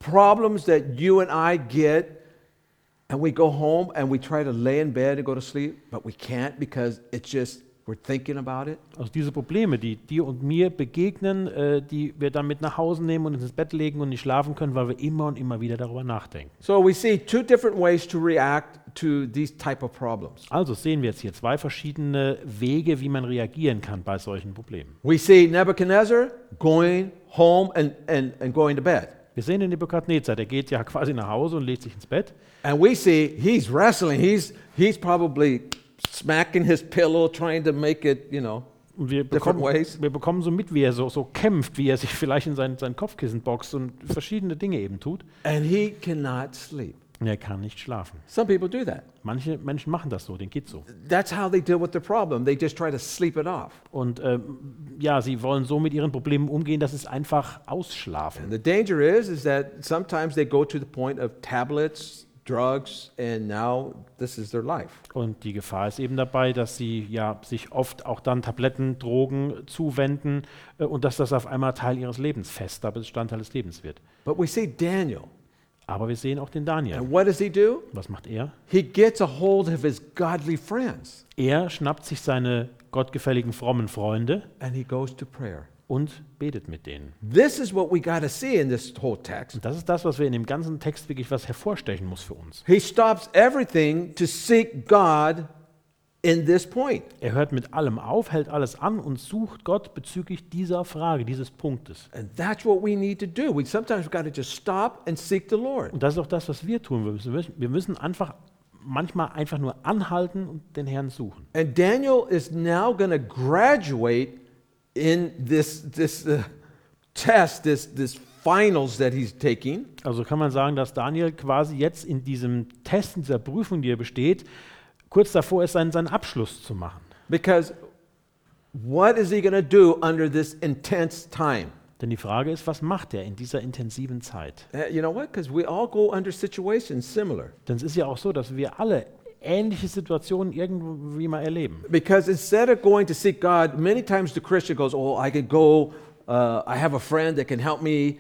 problems that you and I get, and we go home and we try to lay in bed and go to sleep, but we can't because it's just, we're thinking about it. Also diese Probleme, die dir und mir begegnen, die wir dann mit nach Hause nehmen und ins Bett legen und nicht schlafen können, weil wir immer und immer wieder darüber nachdenken. So we see two different ways to react to these type of problems. Also sehen wir jetzt hier zwei verschiedene Wege, wie man reagieren kann bei solchen Problemen. We see Nebuchadnezzar going home and going to bed. Wir sehen den Nebukadnezar, der geht ja quasi nach Hause und legt sich ins Bett. And we see he's wrestling. He's probably smacking his pillow, trying to make it, Und wir different ways. bekommen so mit, wie er so kämpft, wie er sich vielleicht in sein Kopfkissen boxt und verschiedene Dinge eben tut. And he cannot sleep. Und er kann nicht schlafen. Some people do that. Manche Menschen machen das so, denen geht's so. That's how they deal with the problem. They just try to sleep it off. Und ja, sie wollen so mit ihren Problemen umgehen, dass es einfach ausschlafen. And the danger is that sometimes they go to the point of tablets, drugs, and now this is their life. Und die Gefahr ist eben dabei, dass sie ja sich oft auch dann Tabletten, Drogen zuwenden und dass das auf einmal Teil ihres Lebens, fester Bestandteil des Lebens wird. But we see Daniel. Aber wir sehen auch den Daniel. And what does he do? Was macht er? He gets a hold of his godly friends Er schnappt sich seine gottgefälligen, frommen Freunde and he goes to prayer. und betet mit denen. This is what we got to see in this whole text. Und das ist das, was wir in dem ganzen Text wirklich was hervorstechen muss für uns. He stops everything to seek God in this point. Er hört mit allem auf, hält alles an und sucht Gott bezüglich dieser Frage, dieses Punktes. And that's what we need to do. We sometimes got to just stop and seek the Lord. Und das ist auch das, was wir tun. Wir müssen manchmal einfach nur anhalten und den Herrn suchen. And Daniel is now going to graduate in this test, this finals that he's taking. Also kann man sagen, dass Daniel quasi jetzt in diesem Test, in dieser Prüfung, die er besteht, kurz davor ist, seinen Abschluss zu machen. Because what is he going to do under this intense time? Denn die Frage ist, was macht er in dieser intensiven Zeit? You know what? Because we all go under situations similar. Denn es ist ja auch so, dass wir alle ähnliche Situationen irgendwie mal erleben. Because instead of going to seek God, many times the Christian goes, "Oh, I could go. I have a friend that can help me.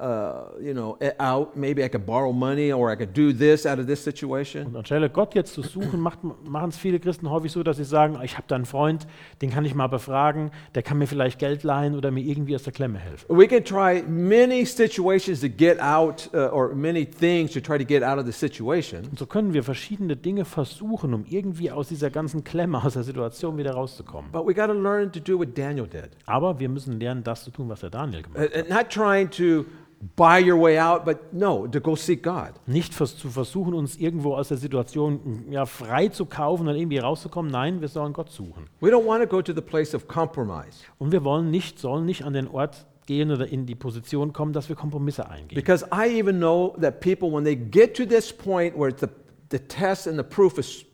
Out. Maybe I could borrow money, or I could do this out of this situation." Und anstelle Gott jetzt zu suchen, machen es viele Christen häufig so, dass sie sagen, ich habe da einen Freund, den kann ich mal befragen, der kann mir vielleicht Geld leihen oder mir irgendwie aus der Klemme helfen. We can try many situations to get out, or many things to try to get out of the situation. Und so können wir verschiedene Dinge versuchen, um irgendwie aus dieser ganzen Klemme, aus der Situation wieder rauszukommen. But we got to learn to do what Daniel did. Aber wir müssen lernen, das zu tun, was der Daniel gemacht hat. And not trying to buy your way out, but no, to go seek God. Nicht zu versuchen, uns irgendwo aus der Situation frei zu kaufen und irgendwie rauszukommen. Nein, wir sollen Gott suchen. We don't want to go to the place of compromise. Und wir sollen nicht an den Ort gehen oder in die Position kommen, dass wir Kompromisse eingehen. Because I even know that people, when they get to this point where the test and the proof is,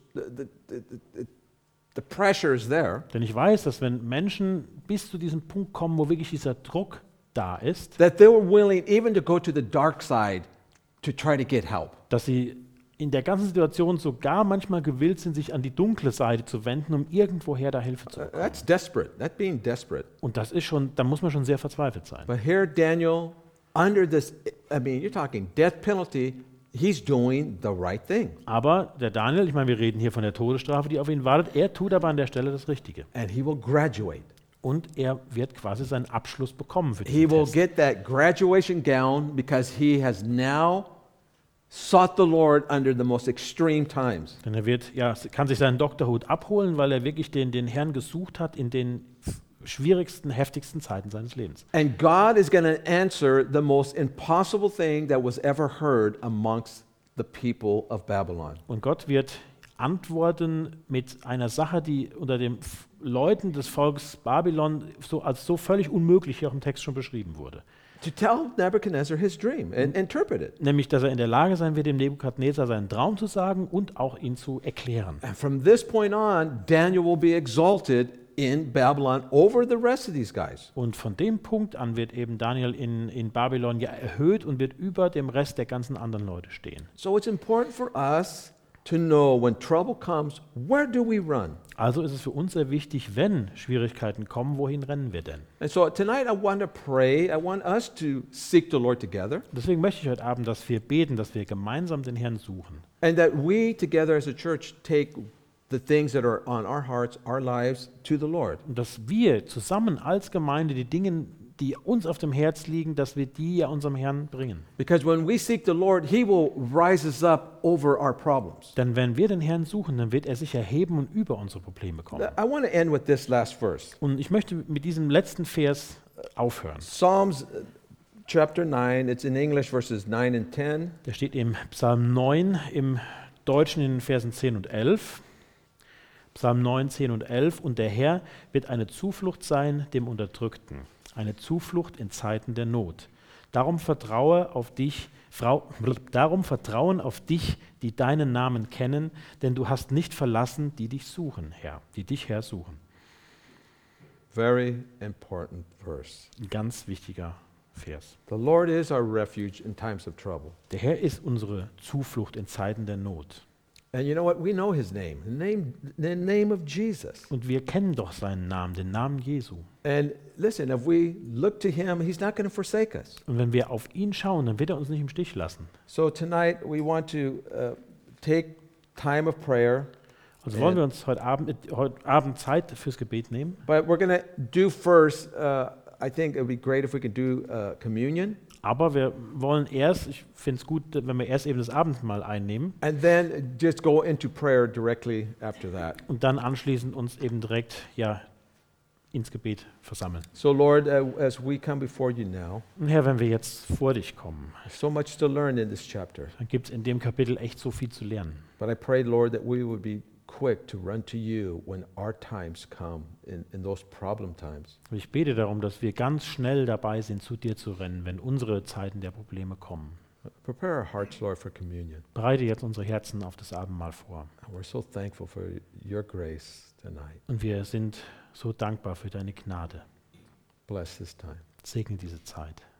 the pressure is there, Denn ich weiß, dass wenn Menschen bis zu diesem Punkt kommen, wo wirklich dieser Druck da ist, that they were willing even to go to the dark side to try to get help. dass sie in der ganzen Situation sogar manchmal gewillt sind, sich an die dunkle Seite zu wenden, um irgendwoher da Hilfe zu bekommen. That's desperate. That's being desperate. Und das ist schon, da muss man schon sehr verzweifelt sein. But here Daniel, under this, you're talking death penalty, he's doing the right thing. Aber der Daniel, ich meine, wir reden hier von der Todesstrafe, die auf ihn wartet, er tut aber an der Stelle das Richtige. And he will graduate. Und er wird quasi seinen Abschluss bekommen für He diesen will Test. get that graduation gown because he has now sought the Lord under the most extreme times. Denn er kann sich seinen Doktorhut abholen, weil er wirklich den Herrn gesucht hat in den schwierigsten, heftigsten Zeiten seines Lebens. And God is going to answer the most impossible thing that was ever heard amongst the people of Babylon. Und Gott wird antworten mit einer Sache, die unter den Leuten des Volkes Babylon als so völlig unmöglich hier auch im Text schon beschrieben wurde. To tell Nebuchadnezzar his dream and interpret it. Nämlich, dass er in der Lage sein wird, dem Nebukadnezar seinen Traum zu sagen und auch ihn zu erklären. And from this point on, Daniel will be exalted in Babylon over the rest of these guys. Und von dem Punkt an wird eben Daniel in Babylon erhöht und wird über dem Rest der ganzen anderen Leute stehen. So it's important for us to know when trouble comes, where do we run? Also ist es für uns sehr wichtig, wenn Schwierigkeiten kommen, wohin rennen wir denn? And so tonight I want to pray. I want us to seek the Lord together, Deswegen möchte ich heute Abend, dass wir beten, dass wir gemeinsam den Herrn suchen. and that we together as a church take the things that are on our hearts, our lives, to the Lord. Und dass wir zusammen als Gemeinde die Dinge, die uns auf dem Herz liegen, dass wir die ja unserem Herrn bringen. Because when we seek the Lord, He will rise us up over our problems. Denn wenn wir den Herrn suchen, dann wird er sich erheben und über unsere Probleme kommen. I want to end with this last verse. Und ich möchte mit diesem letzten Vers aufhören. Psalms chapter 9, it's in English, verses 9 and 10. Der steht im Psalm 9 im Deutschen in den Versen 10 und 11. Psalm 9, 10 und 11. Und der Herr wird eine Zuflucht sein dem Unterdrückten, eine Zuflucht in Zeiten der Not. Darum vertrauen auf dich, die deinen Namen kennen, denn du hast nicht verlassen, die dich suchen, Herr, die dich, Herr, suchen. Very important verse. Ein ganz wichtiger Vers. The Lord is our refuge in times of trouble. Der Herr ist unsere Zuflucht in Zeiten der Not. And you know what? We know His name, the name of Jesus. Und wir kennen doch seinen Namen, den Namen Jesu. And listen, if we look to Him, He's not going to forsake us. Und wenn wir auf ihn schauen, dann wird er uns nicht im Stich lassen. So tonight we want to take time of prayer, Also wollen wir uns heute Abend Zeit fürs Gebet nehmen. but we're going to do first. I think it would be great if we could do communion, Aber wir wollen erst, ich finde es gut, wenn wir erst eben das Abendmahl einnehmen and then just go into prayer directly after that. und dann anschließend uns eben direkt ins Gebet versammeln. So Lord, as we come before You now, Und Herr, wenn wir jetzt vor dich kommen, so much to learn in this chapter. dann gibt es in dem Kapitel echt so viel zu lernen. But I pray, Lord, that we would be quick to run to You when our times come, in those problem times. Und ich bete darum, dass wir ganz schnell dabei sind, zu dir zu rennen, wenn unsere Zeiten der Probleme kommen. Prepare our hearts, Lord, for communion. Bereite jetzt unsere Herzen auf das Abendmahl vor. And we're so thankful for Your grace tonight. Und wir sind so dankbar für deine Gnade. Bless this time. Segne diese Zeit.